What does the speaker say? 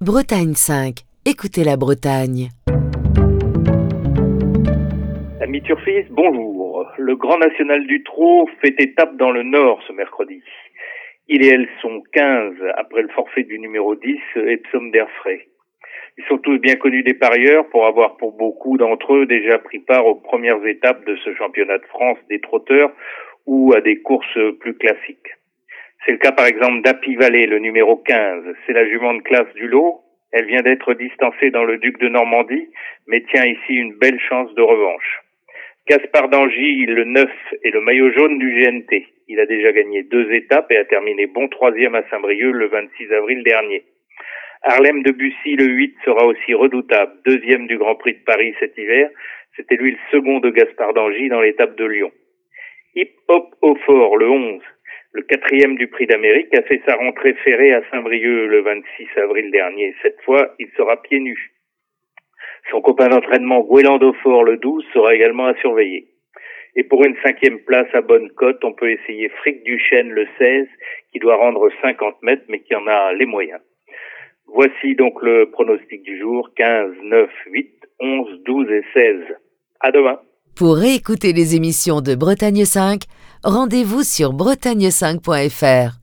Bretagne 5. Écoutez la Bretagne. Amis turfistes, bonjour. Le Grand National du Trot fait étape dans le Nord ce mercredi. Il et elle sont 15 après le forfait du numéro 10, Epsom d'Airfray. Ils sont tous bien connus des parieurs pour avoir pour beaucoup d'entre eux déjà pris part aux premières étapes de ce championnat de France des trotteurs ou à des courses plus classiques. C'est le cas par exemple d'Happy Valley, le numéro 15. C'est la jument de classe du lot. Elle vient d'être distancée dans le Duc de Normandie, mais tient ici une belle chance de revanche. Gaspard d'Angy, le 9, est le maillot jaune du GNT. Il a déjà gagné 2 étapes et a terminé bon 3e à Saint-Brieuc le 26 avril dernier. Harlem de Bussy, le 8, sera aussi redoutable, 2e du Grand Prix de Paris cet hiver. C'était lui le second de Gaspard d'Angy dans l'étape de Lyon. Hip Hop au Fort, le 11, le 4e du Prix d'Amérique, a fait sa rentrée ferrée à Saint-Brieuc le 26 avril dernier. Cette fois, il sera pieds nus. Son copain d'entraînement Gouéland au Fort, le 12, sera également à surveiller. Et pour une 5e place à bonne cote, on peut essayer Fric du Chêne, le 16, qui doit rendre 50 mètres, mais qui en a les moyens. Voici donc le pronostic du jour, 15, 9, 8, 11, 12 et 16. À demain. Pour réécouter les émissions de Bretagne 5, rendez-vous sur bretagne5.fr.